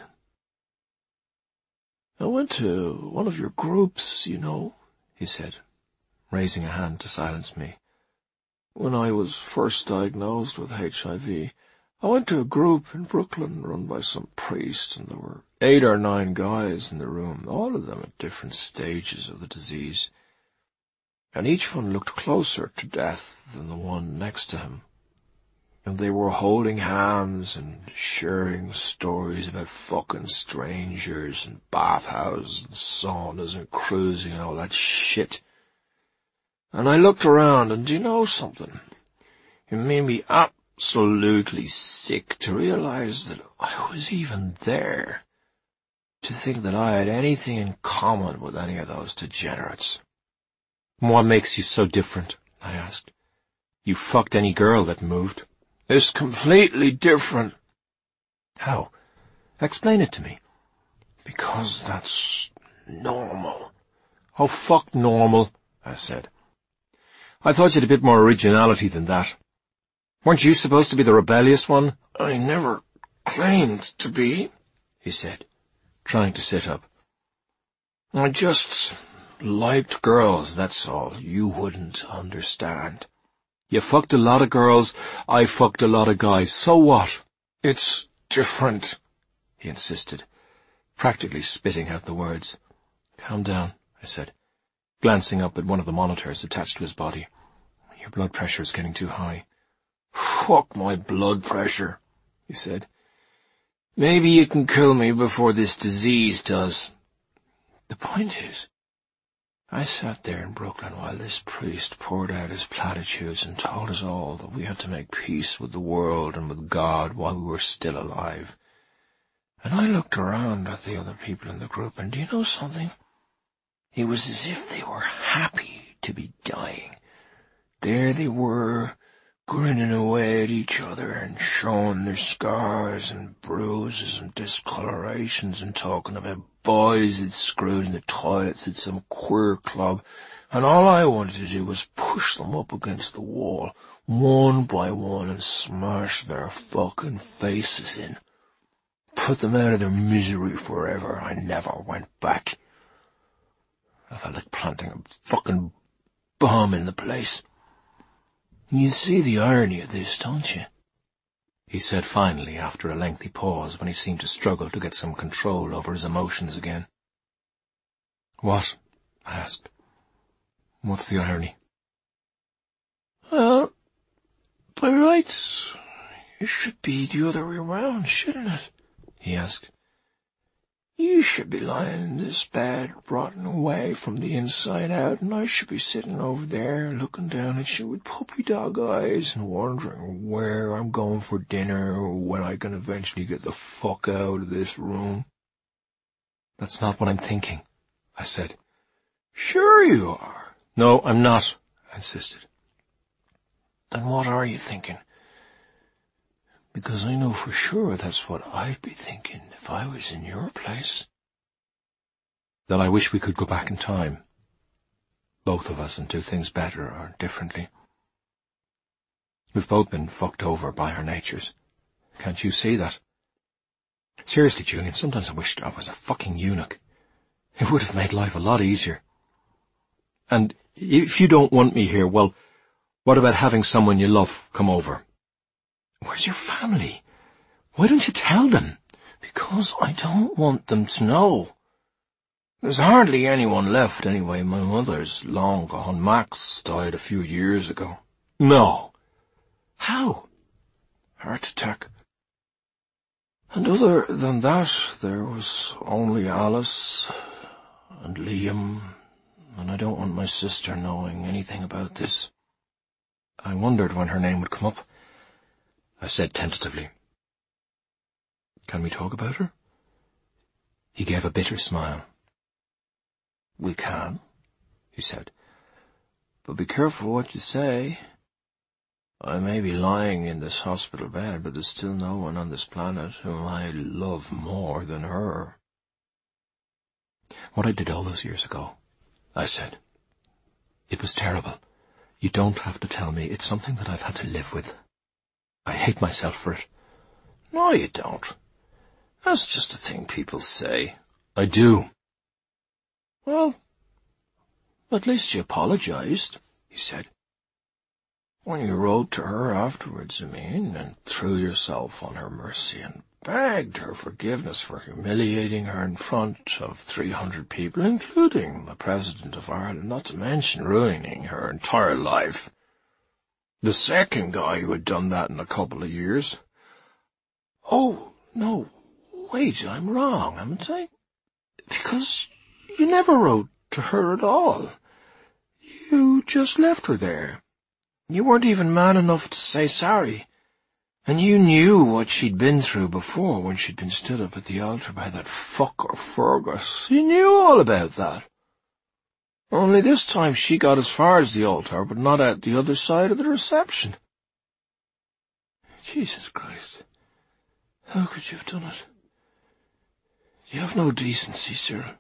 Speaker 1: "I went to one of your groups, you know," he said, raising a hand to silence me. "When I was first diagnosed with HIV, I went to a group in Brooklyn run by some priest, and there were 8 or 9 guys in the room, all of them at different stages of the disease. And each one looked closer to death than the one next to him. And they were holding hands and sharing stories about fucking strangers and bathhouses and saunas and cruising and all that shit. And I looked around, and do you know something? It made me absolutely sick to realize that I was even there.
Speaker 2: To think that I had anything in common with any of those degenerates.
Speaker 1: What makes you so different? I asked. You fucked any girl that moved.
Speaker 2: It's completely different.
Speaker 1: How? Explain it to me.
Speaker 2: Because that's normal.
Speaker 1: Oh, fuck normal, I said. I thought you had a bit more originality than that. Weren't you supposed to be the rebellious one?
Speaker 2: I never claimed to be, he said, trying to sit up. I just liked girls, that's all. You wouldn't understand.
Speaker 1: You fucked a lot of girls, I fucked a lot of guys. So what?
Speaker 2: It's different,
Speaker 1: he insisted, practically spitting out the words. Calm down, I said, glancing up at one of the monitors attached to his body. Your blood pressure is getting too high.
Speaker 2: Fuck my blood pressure, he said. Maybe you can kill me before this disease does. The point is, I sat there in Brooklyn while this priest poured out his platitudes and told us all that we had to make peace with the world and with God while we were still alive. And I looked around at the other people in the group, and do you know something? It was as if they were happy to be dying. There they were, grinning away at each other and showing their scars and bruises and discolorations and talking about boys they'd screwed in the toilets at some queer club, and all I wanted to do was push them up against the wall, one by one, and smash their fucking faces in. Put them out of their misery forever. I never went back. I felt like planting a fucking bomb in the place. You see the irony of this, don't you?
Speaker 1: He said finally, after a lengthy pause when he seemed to struggle to get some control over his emotions again. What? I asked. What's the irony?
Speaker 2: Well, by rights, it should be the other way around, shouldn't it? He asked. You should be lying in this bed, rotting away from the inside out, and I should be sitting over there looking down at you with puppy dog eyes and wondering where I'm going for dinner or when I can eventually get the fuck out of this room.
Speaker 1: That's not what I'm thinking, I said.
Speaker 2: Sure you are.
Speaker 1: No, I'm not, I insisted.
Speaker 2: Then what are you thinking? Because I know for sure that's what I'd be thinking if I was in your place.
Speaker 1: That I wish we could go back in time, both of us, and do things better or differently. We've both been fucked over by our natures. Can't you see that? Seriously, Julian, sometimes I wished I was a fucking eunuch. It would have made life a lot easier. And if you don't want me here, well, what about having someone you love come over?
Speaker 2: Where's your family? Why don't you tell them? Because I don't want them to know. There's hardly anyone left anyway. My mother's long gone. Max died a few years ago.
Speaker 1: No.
Speaker 2: How? Heart attack. And other than that, there was only Alice and Liam, and I don't want my sister knowing anything about this.
Speaker 1: I wondered when her name would come up, I said tentatively. Can we talk about her? He gave a bitter smile.
Speaker 2: We can, he said. But be careful what you say. I may be lying in this hospital bed, but there's still no one on this planet whom I love more than her.
Speaker 1: What I did all those years ago, I said. It was terrible. You don't have to tell me. It's something that I've had to live with. I hate myself for it.
Speaker 2: No, you don't. That's just a thing people say.
Speaker 1: I do.
Speaker 2: Well, at least you apologized, he said. When you wrote to her afterwards, and threw yourself on her mercy and begged her forgiveness for humiliating her in front of 300 people, including the President of Ireland, not to mention ruining her entire life. The second guy who had done that in a couple of years. Oh, no, wait, I'm wrong, haven't I? Because you never wrote to her at all. You just left her there. You weren't even man enough to say sorry.
Speaker 1: And you knew what she'd been through before when she'd been stood up at the altar by that fucker Fergus. You knew all about that. Only this time she got as far as the altar, but not out the other side of the reception. Jesus Christ. How could you have done it? You have no decency, Cyril.